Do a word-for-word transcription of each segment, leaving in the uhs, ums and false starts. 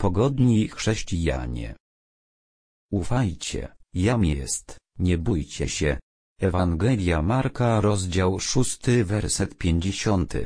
pogodni chrześcijanie. Ufajcie, jam jest, nie bójcie się. Ewangelia Marka, rozdział szósty, werset pięćdziesiąty.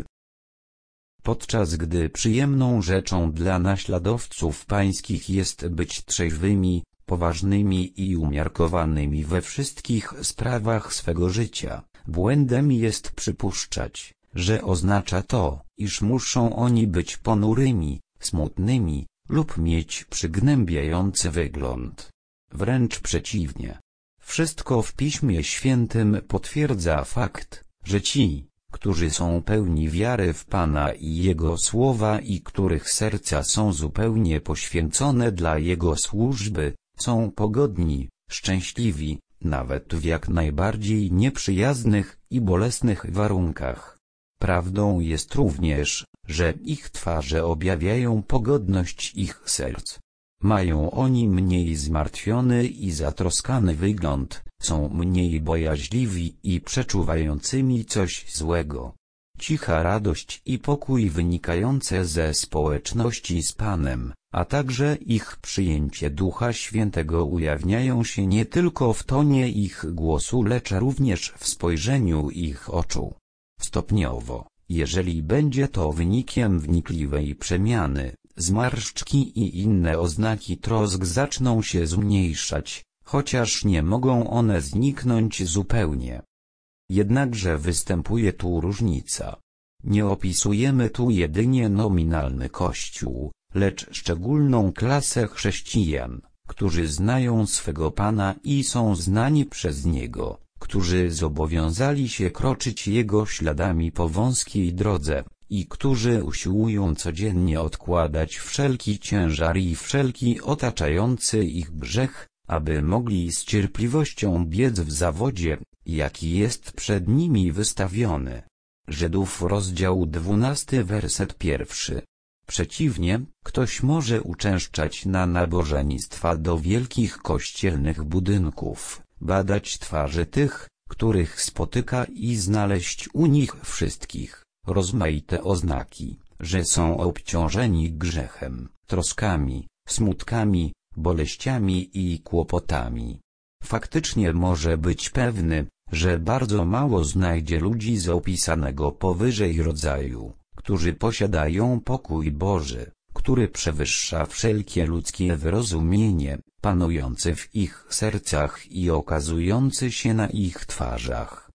Podczas gdy przyjemną rzeczą dla naśladowców pańskich jest być trzeźwymi, poważnymi i umiarkowanymi we wszystkich sprawach swego życia, błędem jest przypuszczać, że oznacza to, iż muszą oni być ponurymi, smutnymi lub mieć przygnębiający wygląd. Wręcz przeciwnie. Wszystko w Piśmie Świętym potwierdza fakt, że ci, którzy są pełni wiary w Pana i Jego słowa i których serca są zupełnie poświęcone dla Jego służby, są pogodni, szczęśliwi, nawet w jak najbardziej nieprzyjaznych i bolesnych warunkach. Prawdą jest również, że ich twarze objawiają pogodność ich serc. Mają oni mniej zmartwiony i zatroskany wygląd, są mniej bojaźliwi i przeczuwającymi coś złego. Cicha radość i pokój wynikające ze społeczności z Panem, a także ich przyjęcie Ducha Świętego ujawniają się nie tylko w tonie ich głosu, lecz również w spojrzeniu ich oczu. Stopniowo, jeżeli będzie to wynikiem wnikliwej przemiany, zmarszczki i inne oznaki trosk zaczną się zmniejszać, chociaż nie mogą one zniknąć zupełnie. Jednakże występuje tu różnica. Nie opisujemy tu jedynie nominalny Kościół, lecz szczególną klasę chrześcijan, którzy znają swego Pana i są znani przez Niego, którzy zobowiązali się kroczyć Jego śladami po wąskiej drodze, i którzy usiłują codziennie odkładać wszelki ciężar i wszelki otaczający ich grzech, aby mogli z cierpliwością biec w zawodzie, jaki jest przed nimi wystawiony. Żydów, rozdział dwunasty, werset pierwszy. Przeciwnie, ktoś może uczęszczać na nabożeństwa do wielkich kościelnych budynków, badać twarze tych, których spotyka i znaleźć u nich wszystkich rozmaite oznaki, że są obciążeni grzechem, troskami, smutkami, boleściami i kłopotami. Faktycznie może być pewny, że bardzo mało znajdzie ludzi z opisanego powyżej rodzaju, którzy posiadają pokój Boży, który przewyższa wszelkie ludzkie wyrozumienie, panujący w ich sercach i okazujący się na ich twarzach.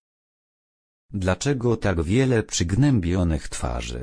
Dlaczego tak wiele przygnębionych twarzy?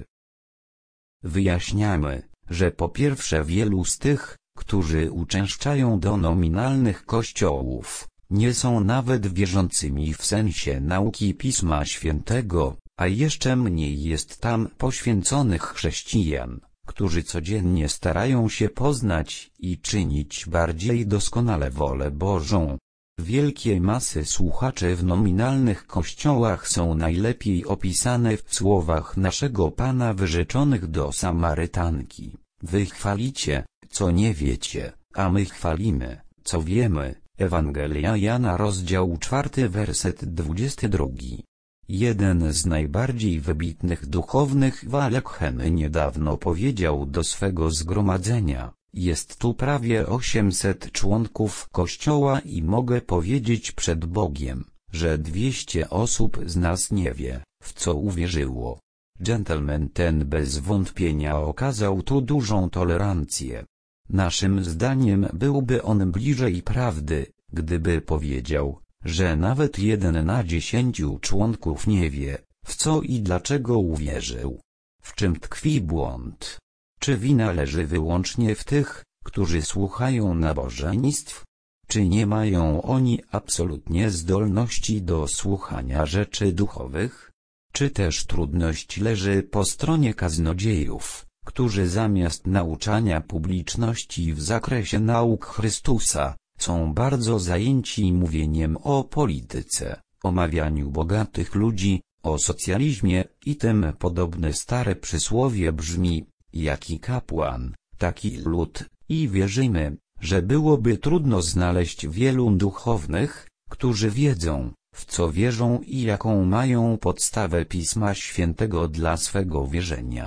Wyjaśniamy, że po pierwsze wielu z tych, którzy uczęszczają do nominalnych kościołów, nie są nawet wierzącymi w sensie nauki Pisma Świętego, a jeszcze mniej jest tam poświęconych chrześcijan, którzy codziennie starają się poznać i czynić bardziej doskonale wolę Bożą. Wielkie masy słuchaczy w nominalnych kościołach są najlepiej opisane w słowach naszego Pana wyrzeczonych do Samarytanki. Wy chwalicie, co nie wiecie, a my chwalimy, co wiemy. Ewangelia Jana, rozdział czwarty, werset dwudziesty drugi. Jeden z najbardziej wybitnych duchownych w Alekheny niedawno powiedział do swego zgromadzenia: jest tu prawie osiemset członków kościoła i mogę powiedzieć przed Bogiem, że dwieście osób z nas nie wie, w co uwierzyło. Dżentelmen ten bez wątpienia okazał tu dużą tolerancję. Naszym zdaniem byłby on bliżej prawdy, gdyby powiedział, że nawet jeden na dziesięciu członków nie wie, w co i dlaczego uwierzył. W czym tkwi błąd? Czy wina leży wyłącznie w tych, którzy słuchają nabożeństw? Czy nie mają oni absolutnie zdolności do słuchania rzeczy duchowych? Czy też trudność leży po stronie kaznodziejów, którzy zamiast nauczania publiczności w zakresie nauk Chrystusa, są bardzo zajęci mówieniem o polityce, omawianiu bogatych ludzi, o socjalizmie i tym podobne stare przysłowie brzmi: jaki kapłan, taki lud, i wierzymy, że byłoby trudno znaleźć wielu duchownych, którzy wiedzą, w co wierzą i jaką mają podstawę Pisma Świętego dla swego wierzenia.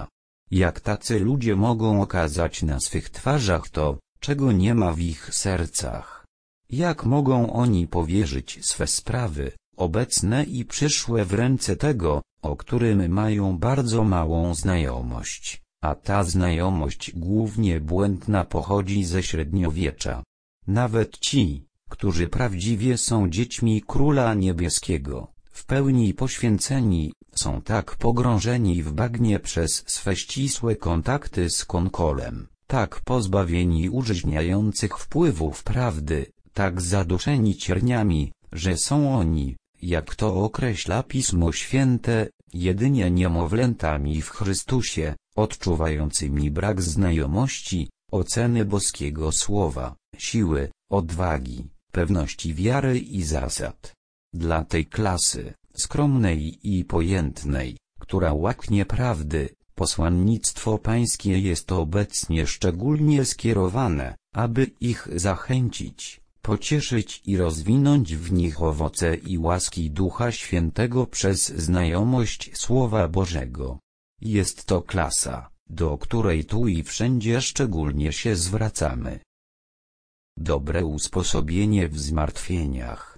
Jak tacy ludzie mogą okazać na swych twarzach to, czego nie ma w ich sercach? Jak mogą oni powierzyć swe sprawy, obecne i przyszłe w ręce tego, o którym mają bardzo małą znajomość, a ta znajomość głównie błędna pochodzi ze średniowiecza? Nawet ci, którzy prawdziwie są dziećmi Króla Niebieskiego, w pełni poświęceni, są tak pogrążeni w bagnie przez swe ścisłe kontakty z Konkolem, tak pozbawieni użyźniających wpływów prawdy, tak zaduszeni cierniami, że są oni, jak to określa Pismo Święte, jedynie niemowlętami w Chrystusie, odczuwającymi brak znajomości, oceny boskiego słowa, siły, odwagi, pewności wiary i zasad. Dla tej klasy, skromnej i pojętnej, która łaknie prawdy, posłannictwo pańskie jest obecnie szczególnie skierowane, aby ich zachęcić, pocieszyć i rozwinąć w nich owoce i łaski Ducha Świętego przez znajomość Słowa Bożego. Jest to klasa, do której tu i wszędzie szczególnie się zwracamy. Dobre usposobienie w zmartwieniach.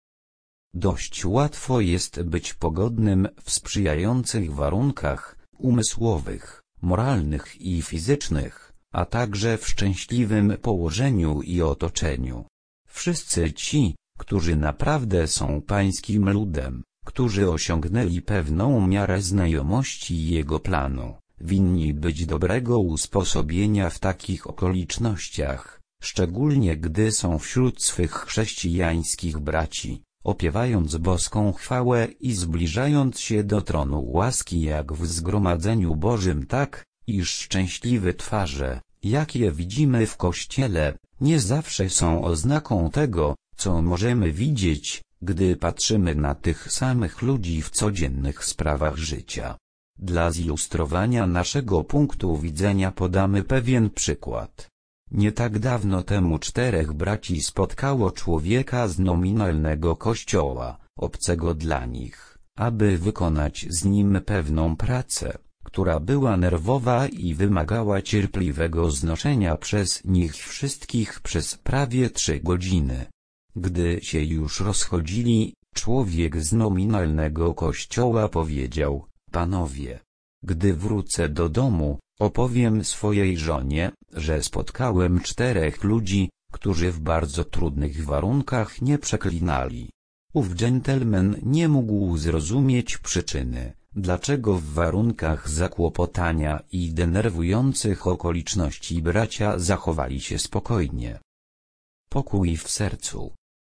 Dość łatwo jest być pogodnym w sprzyjających warunkach umysłowych, moralnych i fizycznych, a także w szczęśliwym położeniu i otoczeniu. Wszyscy ci, którzy naprawdę są pańskim ludem, którzy osiągnęli pewną miarę znajomości Jego planu, winni być dobrego usposobienia w takich okolicznościach, szczególnie gdy są wśród swych chrześcijańskich braci, opiewając boską chwałę i zbliżając się do tronu łaski jak w zgromadzeniu Bożym, tak, iż szczęśliwe twarze, jakie widzimy w Kościele, nie zawsze są oznaką tego, co możemy widzieć, gdy patrzymy na tych samych ludzi w codziennych sprawach życia. Dla zilustrowania naszego punktu widzenia podamy pewien przykład. Nie tak dawno temu czterech braci spotkało człowieka z nominalnego kościoła, obcego dla nich, aby wykonać z nim pewną pracę, która była nerwowa i wymagała cierpliwego znoszenia przez nich wszystkich przez prawie trzy godziny. Gdy się już rozchodzili, człowiek z nominalnego kościoła powiedział: Panowie, gdy wrócę do domu, opowiem swojej żonie, że spotkałem czterech ludzi, którzy w bardzo trudnych warunkach nie przeklinali. Ów dżentelmen nie mógł zrozumieć przyczyny, dlaczego w warunkach zakłopotania i denerwujących okoliczności bracia zachowali się spokojnie. Pokój w sercu.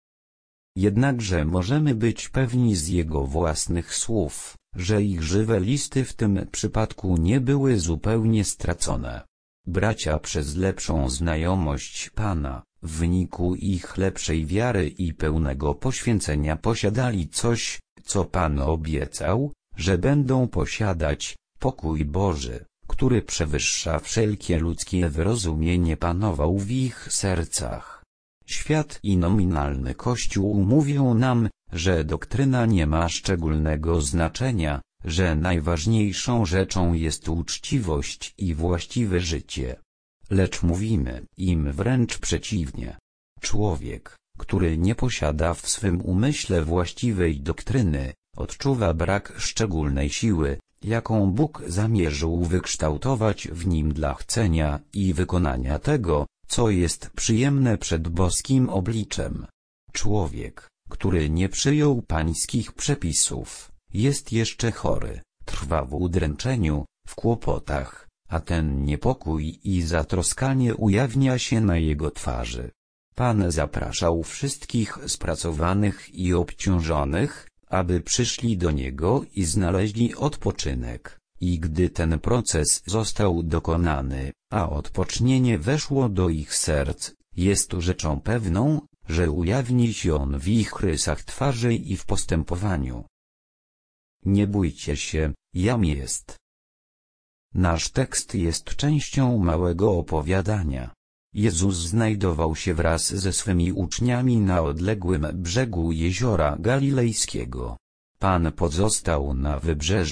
Jednakże możemy być pewni z jego własnych słów, że ich żywe listy w tym przypadku nie były zupełnie stracone. Bracia przez lepszą znajomość Pana, w wyniku ich lepszej wiary i pełnego poświęcenia posiadali coś, co Pan obiecał, że będą posiadać, pokój Boży, który przewyższa wszelkie ludzkie wyrozumienie, panował w ich sercach. Świat i nominalny Kościół mówią nam, że doktryna nie ma szczególnego znaczenia, że najważniejszą rzeczą jest uczciwość i właściwe życie. Lecz mówimy im wręcz przeciwnie. Człowiek, który nie posiada w swym umyśle właściwej doktryny, odczuwa brak szczególnej siły, jaką Bóg zamierzył wykształtować w nim dla chcenia i wykonania tego, co jest przyjemne przed boskim obliczem. Człowiek, który nie przyjął pańskich przepisów, jest jeszcze chory, trwa w udręczeniu, w kłopotach, a ten niepokój i zatroskanie ujawnia się na jego twarzy. Pan zapraszał wszystkich spracowanych i obciążonych, aby przyszli do Niego i znaleźli odpoczynek. I gdy ten proces został dokonany, a odpocznienie weszło do ich serc, jest rzeczą pewną, że ujawni się on w ich rysach twarzy i w postępowaniu. Nie bójcie się, jam jest. Nasz tekst jest częścią małego opowiadania. Jezus znajdował się wraz ze swymi uczniami na odległym brzegu jeziora galilejskiego. Pan pozostał na wybrzeżu,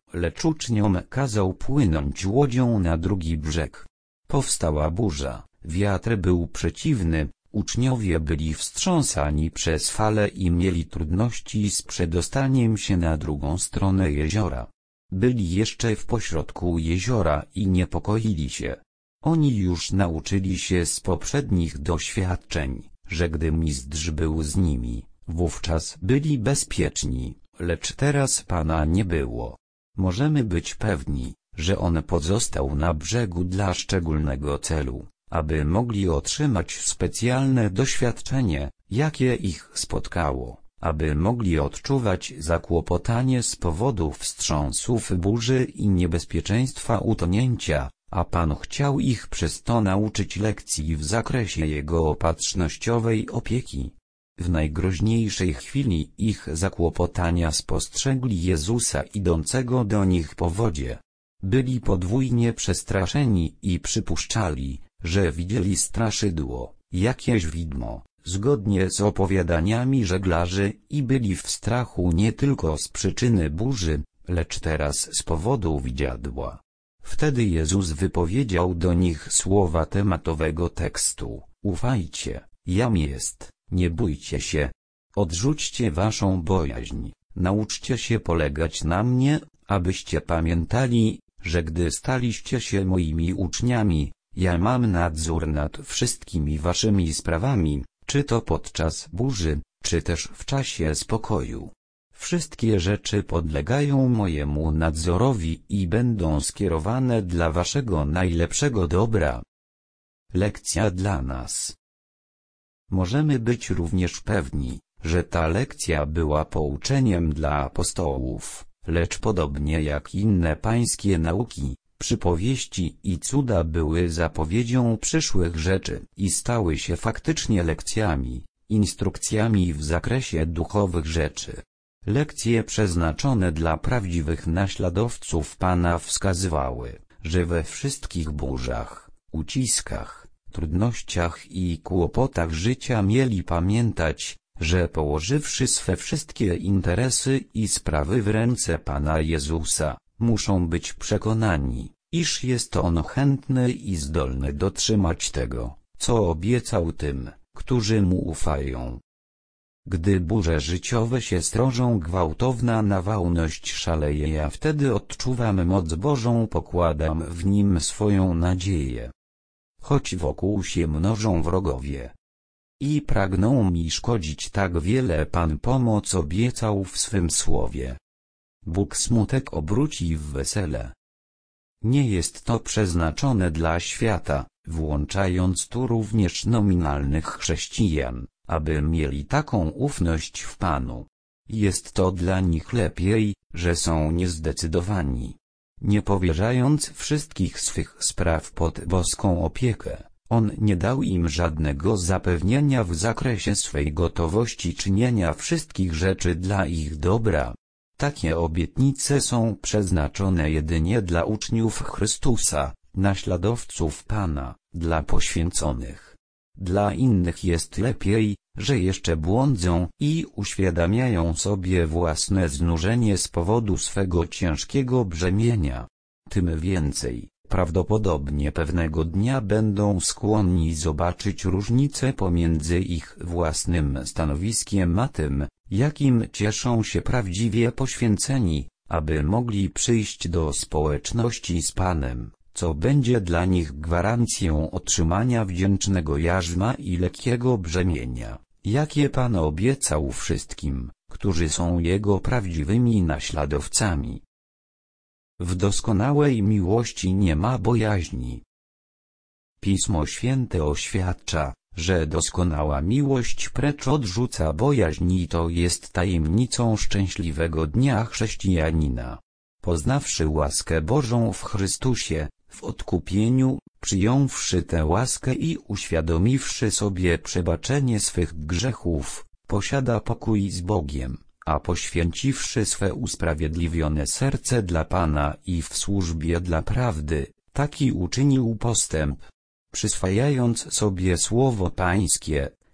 lecz uczniom kazał płynąć łodzią na drugi brzeg. Powstała burza, wiatr był przeciwny, uczniowie byli wstrząsani przez fale i mieli trudności z przedostaniem się na drugą stronę jeziora. Byli jeszcze w pośrodku jeziora i niepokoili się. Oni już nauczyli się z poprzednich doświadczeń, że gdy mistrz był z nimi, wówczas byli bezpieczni, lecz teraz Pana nie było. Możemy być pewni, że On pozostał na brzegu dla szczególnego celu, aby mogli otrzymać specjalne doświadczenie, jakie ich spotkało, aby mogli odczuwać zakłopotanie z powodu wstrząsów burzy i niebezpieczeństwa utonięcia, a Pan chciał ich przez to nauczyć lekcji w zakresie Jego opatrznościowej opieki. W najgroźniejszej chwili ich zakłopotania spostrzegli Jezusa idącego do nich po wodzie. Byli podwójnie przestraszeni i przypuszczali, że widzieli straszydło, jakieś widmo, zgodnie z opowiadaniami żeglarzy, i byli w strachu nie tylko z przyczyny burzy, lecz teraz z powodu widziadła. Wtedy Jezus wypowiedział do nich słowa tematowego tekstu: ufajcie, jam jest, nie bójcie się. Odrzućcie waszą bojaźń, nauczcie się polegać na mnie, abyście pamiętali, że gdy staliście się moimi uczniami, ja mam nadzór nad wszystkimi waszymi sprawami, czy to podczas burzy, czy też w czasie spokoju. Wszystkie rzeczy podlegają mojemu nadzorowi i będą skierowane dla waszego najlepszego dobra. Lekcja dla nas. Możemy być również pewni, że ta lekcja była pouczeniem dla apostołów, lecz podobnie jak inne pańskie nauki, przypowieści i cuda były zapowiedzią przyszłych rzeczy i stały się faktycznie lekcjami, instrukcjami w zakresie duchowych rzeczy. Lekcje przeznaczone dla prawdziwych naśladowców Pana wskazywały, że we wszystkich burzach, uciskach, trudnościach i kłopotach życia mieli pamiętać, że położywszy swe wszystkie interesy i sprawy w ręce Pana Jezusa, muszą być przekonani, iż jest On chętny i zdolny dotrzymać tego, co obiecał tym, którzy Mu ufają. Gdy burze życiowe się strożą, gwałtowna nawałność szaleje, ja wtedy odczuwam moc Bożą, pokładam w Nim swoją nadzieję. Choć wokół się mnożą wrogowie i pragną mi szkodzić tak wiele, Pan pomoc obiecał w swym słowie. Bóg smutek obróci w wesele. Nie jest to przeznaczone dla świata, włączając tu również nominalnych chrześcijan, aby mieli taką ufność w Panu. Jest to dla nich lepiej, że są niezdecydowani. Nie powierzając wszystkich swych spraw pod boską opiekę, On nie dał im żadnego zapewnienia w zakresie swej gotowości czynienia wszystkich rzeczy dla ich dobra. Takie obietnice są przeznaczone jedynie dla uczniów Chrystusa, naśladowców Pana, dla poświęconych. Dla innych jest lepiej, że jeszcze błądzą i uświadamiają sobie własne znużenie z powodu swego ciężkiego brzemienia. Tym więcej, prawdopodobnie pewnego dnia będą skłonni zobaczyć różnicę pomiędzy ich własnym stanowiskiem a tym, jakim cieszą się prawdziwie poświęceni, aby mogli przyjść do społeczności z Panem, co będzie dla nich gwarancją otrzymania wdzięcznego jarzma i lekkiego brzemienia, jakie Pan obiecał wszystkim, którzy są Jego prawdziwymi naśladowcami. W doskonałej miłości nie ma bojaźni. Pismo Święte oświadcza, że doskonała miłość precz odrzuca bojaźń, i to jest tajemnicą szczęśliwego dnia chrześcijanina. Poznawszy łaskę Bożą w Chrystusie, w odkupieniu, przyjąwszy tę łaskę i uświadomiwszy sobie przebaczenie swych grzechów, posiada pokój z Bogiem, a poświęciwszy swe usprawiedliwione serce dla Pana i w służbie dla prawdy, taki uczynił postęp. Przyswajając sobie słowo Pańskie,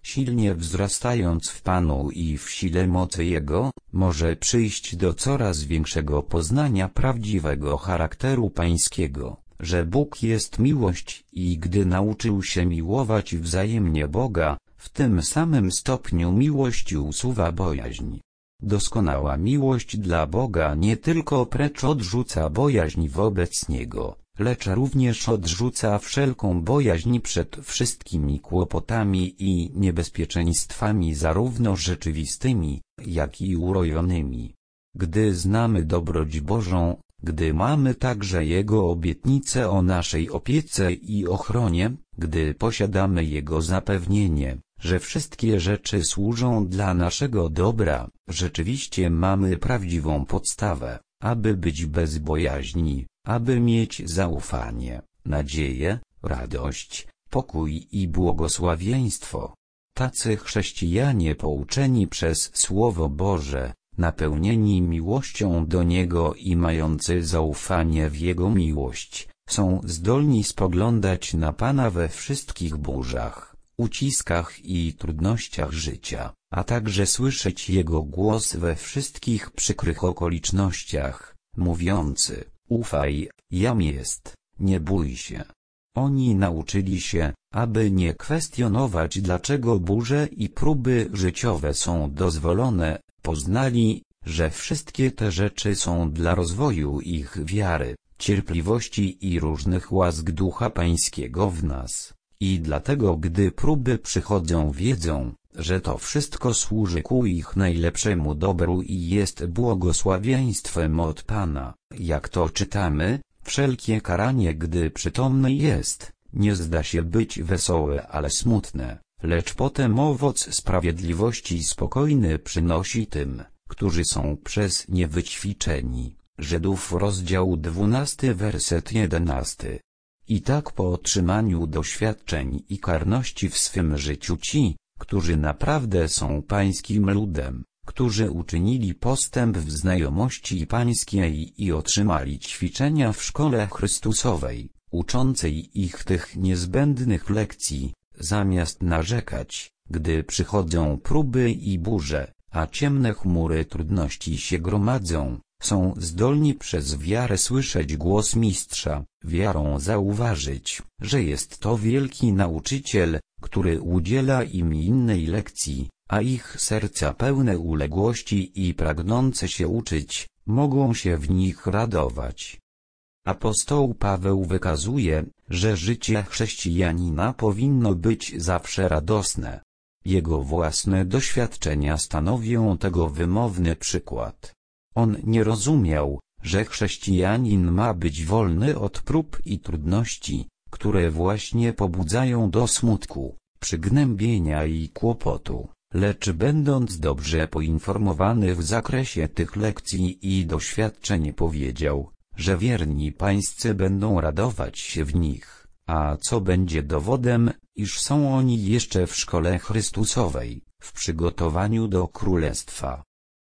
silnie wzrastając w Panu i w sile mocy Jego, może przyjść do coraz większego poznania prawdziwego charakteru Pańskiego, że Bóg jest miłość i gdy nauczył się miłować wzajemnie Boga, w tym samym stopniu miłości usuwa bojaźń. Doskonała miłość dla Boga nie tylko precz odrzuca bojaźń wobec Niego, lecz również odrzuca wszelką bojaźń przed wszystkimi kłopotami i niebezpieczeństwami zarówno rzeczywistymi, jak i urojonymi. Gdy znamy dobroć Bożą, gdy mamy także Jego obietnice o naszej opiece i ochronie, gdy posiadamy Jego zapewnienie, że wszystkie rzeczy służą dla naszego dobra, rzeczywiście mamy prawdziwą podstawę, aby być bez bojaźni, aby mieć zaufanie, nadzieję, radość, pokój i błogosławieństwo. Tacy chrześcijanie pouczeni przez Słowo Boże, napełnieni miłością do Niego i mający zaufanie w Jego miłość, są zdolni spoglądać na Pana we wszystkich burzach, uciskach i trudnościach życia, a także słyszeć Jego głos we wszystkich przykrych okolicznościach, mówiący: ufaj, jam jest, nie bój się. Oni nauczyli się, aby nie kwestionować, dlaczego burze i próby życiowe są dozwolone, poznali, że wszystkie te rzeczy są dla rozwoju ich wiary, cierpliwości i różnych łask Ducha Pańskiego w nas. I dlatego gdy próby przychodzą, wiedzą, że to wszystko służy ku ich najlepszemu dobru i jest błogosławieństwem od Pana. Jak to czytamy, wszelkie karanie, gdy przytomne jest, nie zda się być wesołe, ale smutne, lecz potem owoc sprawiedliwości spokojny przynosi tym, którzy są przez nie wyćwiczeni. Żydów rozdział dwunasty werset jedenasty. I tak po otrzymaniu doświadczeń i karności w swym życiu ci, którzy naprawdę są Pańskim ludem, którzy uczynili postęp w znajomości Pańskiej i otrzymali ćwiczenia w szkole Chrystusowej, uczącej ich tych niezbędnych lekcji, zamiast narzekać, gdy przychodzą próby i burze, a ciemne chmury trudności się gromadzą, są zdolni przez wiarę słyszeć głos Mistrza, wiarą zauważyć, że jest to wielki nauczyciel, który udziela im innej lekcji, a ich serca pełne uległości i pragnące się uczyć, mogą się w nich radować. Apostoł Paweł wykazuje, że życie chrześcijanina powinno być zawsze radosne. Jego własne doświadczenia stanowią tego wymowny przykład. On nie rozumiał, że chrześcijanin ma być wolny od prób i trudności, które właśnie pobudzają do smutku, przygnębienia i kłopotu, lecz będąc dobrze poinformowany w zakresie tych lekcji i doświadczeń powiedział, że wierni pańscy będą radować się w nich, a co będzie dowodem, iż są oni jeszcze w szkole Chrystusowej, w przygotowaniu do Królestwa.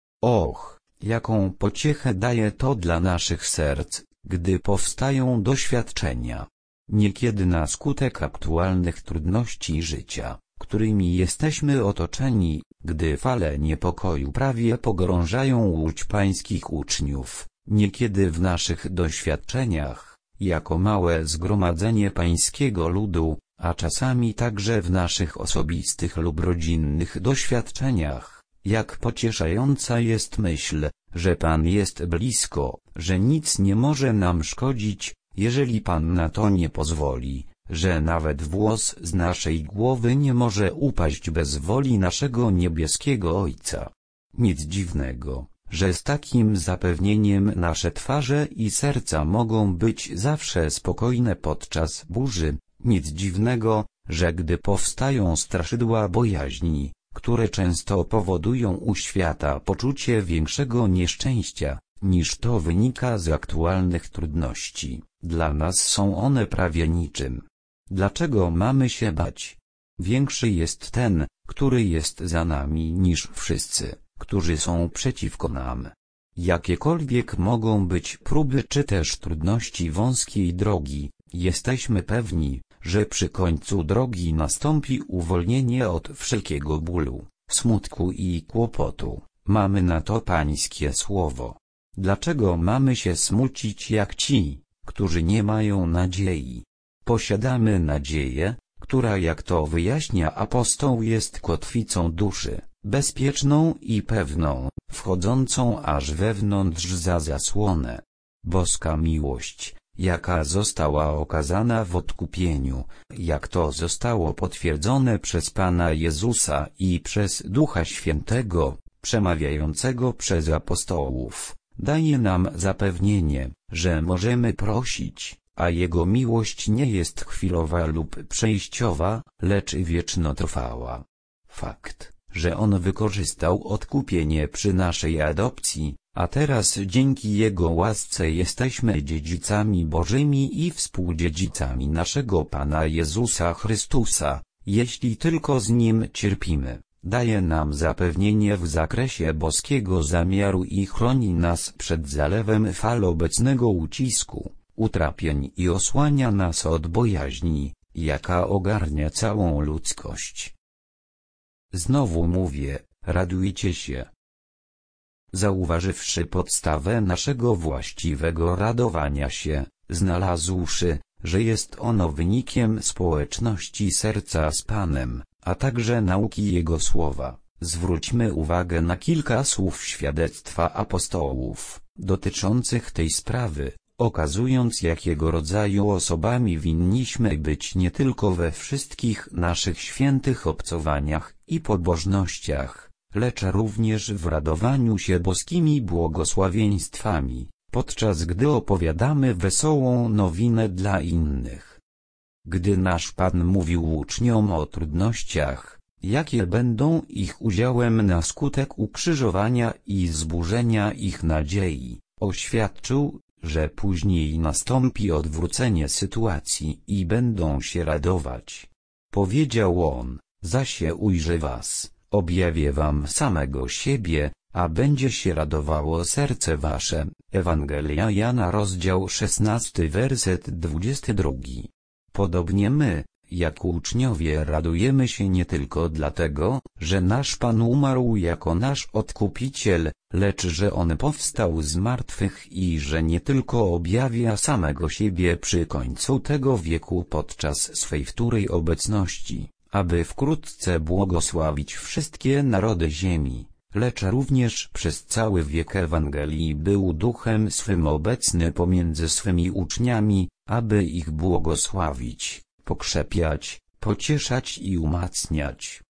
Och, jaką pociechę daje to dla naszych serc, gdy powstają doświadczenia. Niekiedy na skutek aktualnych trudności życia, którymi jesteśmy otoczeni, gdy fale niepokoju prawie pogrążają łódź pańskich uczniów, niekiedy w naszych doświadczeniach, jako małe zgromadzenie pańskiego ludu, a czasami także w naszych osobistych lub rodzinnych doświadczeniach, jak pocieszająca jest myśl, że Pan jest blisko, że nic nie może nam szkodzić, jeżeli Pan na to nie pozwoli, że nawet włos z naszej głowy nie może upaść bez woli naszego niebieskiego Ojca. Nic dziwnego, że z takim zapewnieniem nasze twarze i serca mogą być zawsze spokojne podczas burzy, nic dziwnego, że gdy powstają straszydła bojaźni, które często powodują u świata poczucie większego nieszczęścia, niż to wynika z aktualnych trudności, dla nas są one prawie niczym. Dlaczego mamy się bać? Większy jest ten, który jest za nami, niż wszyscy, którzy są przeciwko nam. Jakiekolwiek mogą być próby czy też trudności wąskiej drogi, jesteśmy pewni, że przy końcu drogi nastąpi uwolnienie od wszelkiego bólu, smutku i kłopotu. Mamy na to Pańskie słowo. Dlaczego mamy się smucić jak ci, którzy nie mają nadziei? Posiadamy nadzieję, która, jak to wyjaśnia apostoł, jest kotwicą duszy, bezpieczną i pewną, wchodzącą aż wewnątrz za zasłonę. Boska miłość, jaka została okazana w odkupieniu, jak to zostało potwierdzone przez Pana Jezusa i przez Ducha Świętego, przemawiającego przez apostołów, daje nam zapewnienie, że możemy prosić, a Jego miłość nie jest chwilowa lub przejściowa, lecz wiecznotrwała. Fakt, że On wykorzystał odkupienie przy naszej adopcji, a teraz dzięki Jego łasce jesteśmy dziedzicami Bożymi i współdziedzicami naszego Pana Jezusa Chrystusa, jeśli tylko z Nim cierpimy, daje nam zapewnienie w zakresie boskiego zamiaru i chroni nas przed zalewem fal obecnego ucisku, utrapień i osłania nas od bojaźni, jaka ogarnia całą ludzkość. Znowu mówię, radujcie się. Zauważywszy podstawę naszego właściwego radowania się, znalazłszy, że jest ono wynikiem społeczności serca z Panem, a także nauki Jego słowa, zwróćmy uwagę na kilka słów świadectwa apostołów, dotyczących tej sprawy, okazując, jakiego rodzaju osobami winniśmy być nie tylko we wszystkich naszych świętych obcowaniach i pobożnościach, lecz również w radowaniu się boskimi błogosławieństwami, podczas gdy opowiadamy wesołą nowinę dla innych. Gdy nasz Pan mówił uczniom o trudnościach, jakie będą ich udziałem na skutek ukrzyżowania i zburzenia ich nadziei, oświadczył, że później nastąpi odwrócenie sytuacji i będą się radować. Powiedział On, zaś ujrzę was, objawię wam samego siebie, a będzie się radowało serce wasze. Ewangelia Jana, rozdział szesnasty, werset dwudziesty drugi. Podobnie my, jak uczniowie, radujemy się nie tylko dlatego, że nasz Pan umarł jako nasz Odkupiciel, lecz że On powstał z martwych i że nie tylko objawia samego siebie przy końcu tego wieku podczas swej wtórej obecności, aby wkrótce błogosławić wszystkie narody ziemi, lecz również przez cały wiek Ewangelii był Duchem swym obecny pomiędzy swymi uczniami, aby ich błogosławić, pokrzepiać, pocieszać i umacniać.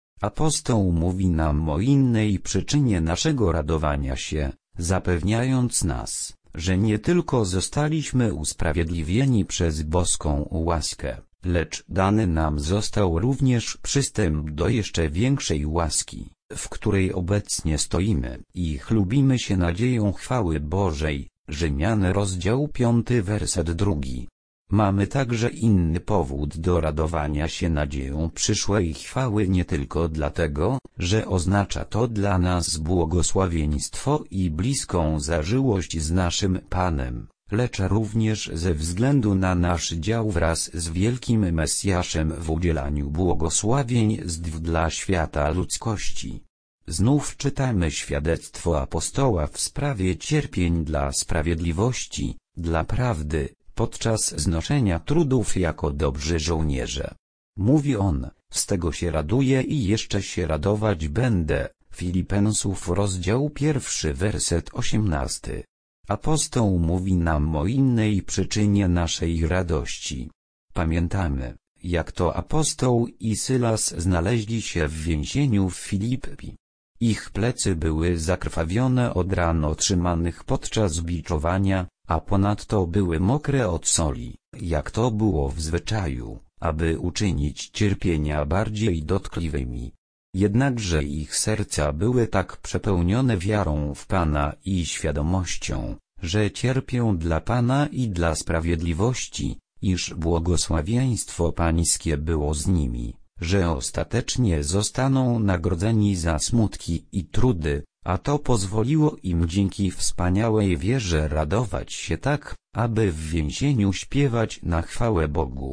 Apostoł mówi nam o innej przyczynie naszego radowania się, zapewniając nas, że nie tylko zostaliśmy usprawiedliwieni przez boską łaskę, lecz dany nam został również przystęp do jeszcze większej łaski, w której obecnie stoimy i chlubimy się nadzieją chwały Bożej. Rzymian, rozdział piąty, werset drugi. Mamy także inny powód do radowania się nadzieją przyszłej chwały nie tylko dlatego, że oznacza to dla nas błogosławieństwo i bliską zażyłość z naszym Panem, lecz również ze względu na nasz dział wraz z wielkim Mesjaszem w udzielaniu błogosławieństw dla świata ludzkości. Znów czytamy świadectwo apostoła w sprawie cierpień dla sprawiedliwości, dla prawdy, podczas znoszenia trudów jako dobrzy żołnierze. Mówi on, z tego się raduję i jeszcze się radować będę. Filipensów, rozdział pierwszy, werset osiemnasty. Apostoł mówi nam o innej przyczynie naszej radości. Pamiętamy, jak to apostoł i Sylas znaleźli się w więzieniu w Filipi. Ich plecy były zakrwawione od ran otrzymanych podczas biczowania, a ponadto były mokre od soli, jak to było w zwyczaju, aby uczynić cierpienia bardziej dotkliwymi. Jednakże ich serca były tak przepełnione wiarą w Pana i świadomością, że cierpią dla Pana i dla sprawiedliwości, iż błogosławieństwo Pańskie było z nimi, że ostatecznie zostaną nagrodzeni za smutki i trudy, a to pozwoliło im dzięki wspaniałej wierze radować się tak, aby w więzieniu śpiewać na chwałę Bogu.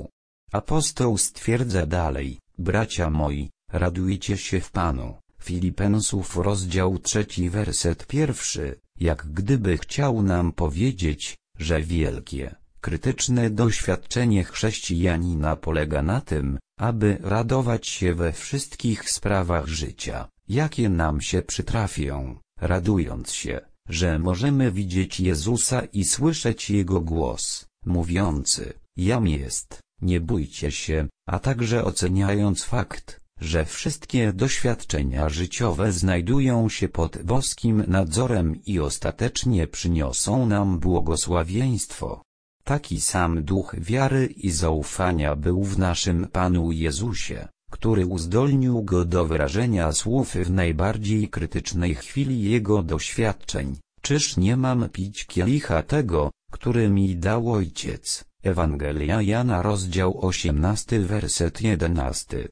Apostoł stwierdza dalej: bracia moi, radujcie się w Panu. Filipensów rozdział trzeci werset pierwszy, jak gdyby chciał nam powiedzieć, że wielkie, krytyczne doświadczenie chrześcijanina polega na tym, aby radować się we wszystkich sprawach życia, jakie nam się przytrafią, radując się, że możemy widzieć Jezusa i słyszeć Jego głos, mówiący: jam jest, nie bójcie się, a także oceniając fakt, że wszystkie doświadczenia życiowe znajdują się pod boskim nadzorem i ostatecznie przyniosą nam błogosławieństwo. Taki sam duch wiary i zaufania był w naszym Panu Jezusie, który uzdolnił go do wyrażenia słów w najbardziej krytycznej chwili jego doświadczeń: czyż nie mam pić kielicha tego, który mi dał Ojciec? Ewangelia Jana rozdział osiemnasty werset jedenasty.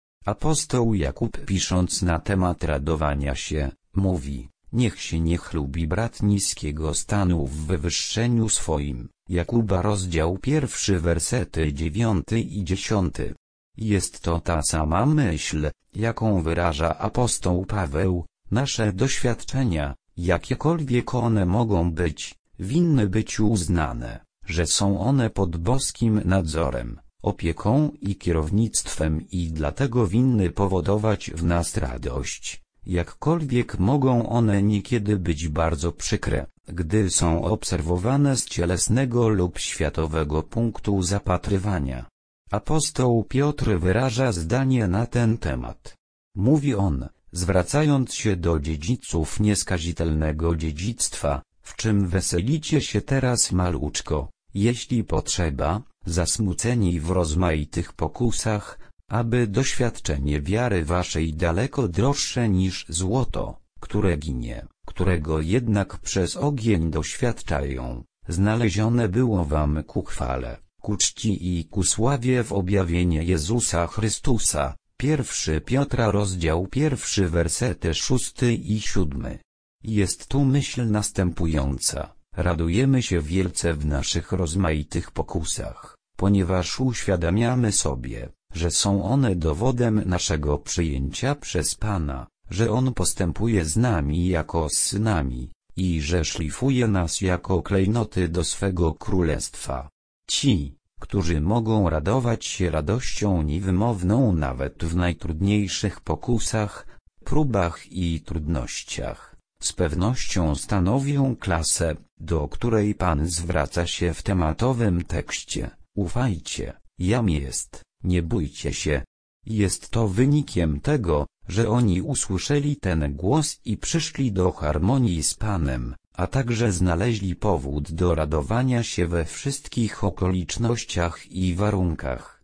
Apostoł Jakub, pisząc na temat radowania się, mówi: niech się nie chlubi brat niskiego stanu w wywyższeniu swoim. Jakuba rozdział pierwszy wersety dziewiąty i dziesiąty. Jest to ta sama myśl, jaką wyraża apostoł Paweł: nasze doświadczenia, jakiekolwiek one mogą być, winny być uznane, że są one pod boskim nadzorem, opieką i kierownictwem i dlatego winny powodować w nas radość, jakkolwiek mogą one niekiedy być bardzo przykre, gdy są obserwowane z cielesnego lub światowego punktu zapatrywania. Apostoł Piotr wyraża zdanie na ten temat. Mówi on, zwracając się do dziedziców nieskazitelnego dziedzictwa: w czym weselicie się teraz maluczko, jeśli potrzeba, zasmuceni w rozmaitych pokusach, aby doświadczenie wiary waszej daleko droższe niż złoto, które ginie, którego jednak przez ogień doświadczają, znalezione było wam ku chwale, ku czci i ku sławie w objawienie Jezusa Chrystusa. Pierwszy Piotra rozdział pierwszy wersety szósty i siódmy. Jest tu myśl następująca: radujemy się wielce w naszych rozmaitych pokusach, ponieważ uświadamiamy sobie, że są one dowodem naszego przyjęcia przez Pana, że On postępuje z nami jako z synami, i że szlifuje nas jako klejnoty do swego królestwa. Ci, którzy mogą radować się radością niewymowną nawet w najtrudniejszych pokusach, próbach i trudnościach, z pewnością stanowią klasę, do której Pan zwraca się w tematowym tekście: ufajcie, jam jest, nie bójcie się. Jest to wynikiem tego, że oni usłyszeli ten głos i przyszli do harmonii z Panem, a także znaleźli powód do radowania się we wszystkich okolicznościach i warunkach.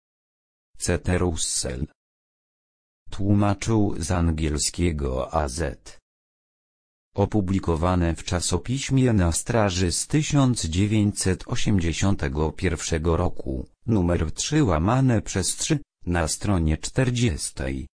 C T Russell tłumaczył z angielskiego A Z. Opublikowane w czasopiśmie Na Straży z tysiąc dziewięćset osiemdziesiątego pierwszego roku, numer trzy łamane przez trzy, na stronie czterdziestej.